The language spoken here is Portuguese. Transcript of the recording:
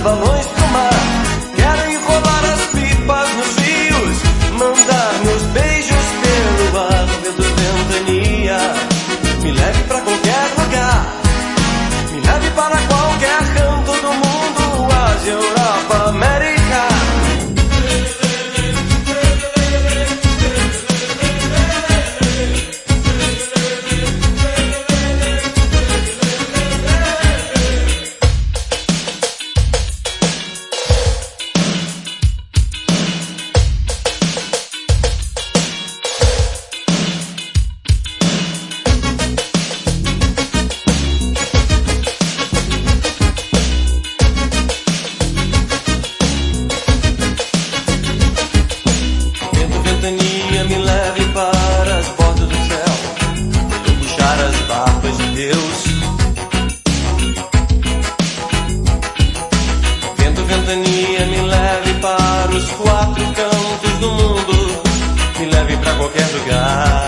balões pro mar. Quero enrolar as pipas nos rios, mandar meus beijos pelo ar. Vento, ventania, me leve pra qualquer lugar, me leve para qualquer canto do mundo, Ásia, Europa, América. Me leve para as portas do céu, eu puxar as barcas de Deus. Vento, ventania, me leve para os quatro cantos do mundo, me leve para qualquer lugar.